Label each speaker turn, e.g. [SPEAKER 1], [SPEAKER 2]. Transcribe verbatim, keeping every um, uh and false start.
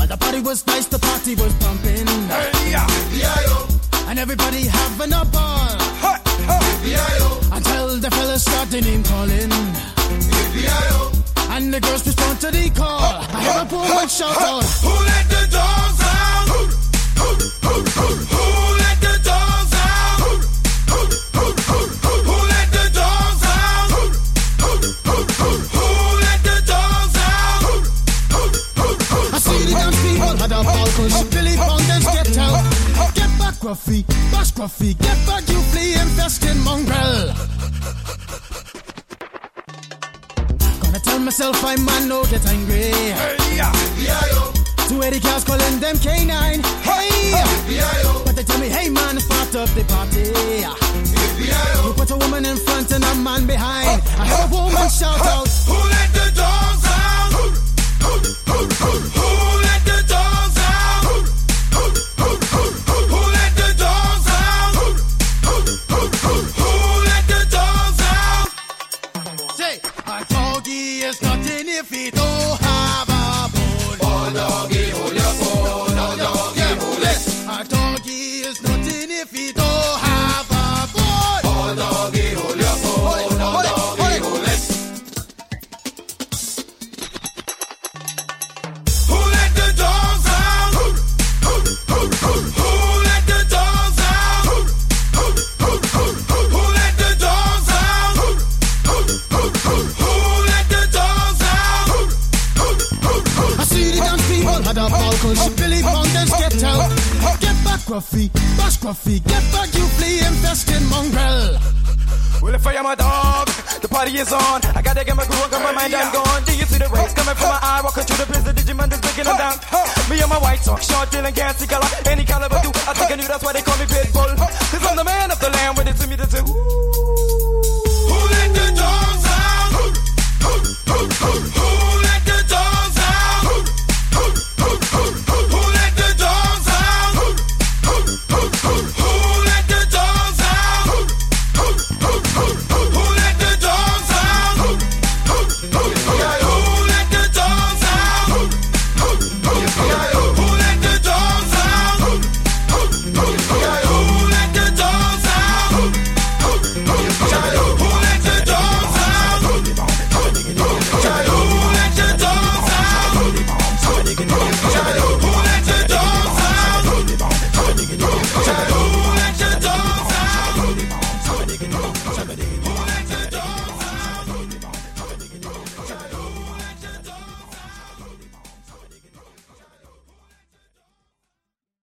[SPEAKER 1] The party was nice, the party was pumping.
[SPEAKER 2] Hey, yeah. B I O.
[SPEAKER 1] And everybody having a ball.
[SPEAKER 2] Hey, hey.
[SPEAKER 1] B I O. Until the fellas started name calling.
[SPEAKER 2] B I O.
[SPEAKER 1] And the girls respond to the call. I hear a woman shout out,
[SPEAKER 2] who let the dogs out? Who, who, who, who, who let the dogs out? Who, who, who, who, who let the dogs out? Who, who, who, who, who let the dogs out? Who, who, who, who,
[SPEAKER 1] I see the dance people had a ball push. Billy Fountains get out. Get back, Gruffy, bash Gruffy. Get back, you flea infested mongrel. Gonna tell myself I'm man, no get angry.
[SPEAKER 2] hey, yeah. B I O.
[SPEAKER 1] Two Eddie cars calling them K nine. Hey,
[SPEAKER 2] B I O.
[SPEAKER 1] but they tell me, hey man, start up the party.
[SPEAKER 2] B I O.
[SPEAKER 1] You put a woman in front and a man behind. I heard a woman shout out,
[SPEAKER 2] who let the dogs out? Who, who, who, who, who let the dogs out? Who, who, who, who, who let the dogs out? Who, who, who, who, who let the dogs out?
[SPEAKER 1] say, a doggy is nothing if he don't have a bone.
[SPEAKER 2] Oh, doggy, hold your bone. Oh, doggy, hold it.
[SPEAKER 1] A doggy is nothing if he don't have a bone.
[SPEAKER 2] Oh, doggy, hold your bone. Oh, doggy, hold it. Who let the dogs out? Who, who, who, who, who let the dogs out? Who, who, who, who, who let the dogs out? Who, who, who, who, who let the dogs out? Who, who, who, who,
[SPEAKER 1] I see the dance people had a ball push. Billy Fountains get out. Get back, Gruffy, bash Gruffy. Get back, you flea infested mongrel.
[SPEAKER 3] Well, if I am a dog, the party is on. I gotta get my groove on, got my mind, I'm gone. Do you see the rays coming from my eye? Walking through the prison, Digimon is breaking them down. Me and my white talk, short, dealing, can't see color. Any caliber do, I think I knew that's why they call me Pitbull. Cause I'm the man of the land, with it to me to say, ooh.
[SPEAKER 2] who let the dogs out? Who, who, who, who, who let the dogs out? Who, who, who, who, who let the dogs out? Who, who, who, who, who let the dogs out? Who, who, who, who, who let the dogs out? Who, who, who, who, who let the dogs out? Who, who, who, who, who let the dogs out? Who, who, who, who, who let the dogs out? Who, who, who, who let the dogs out? Who, who, who let the dogs out? Who, who, who let the dogs out? Who, who, who, who let the dogs out?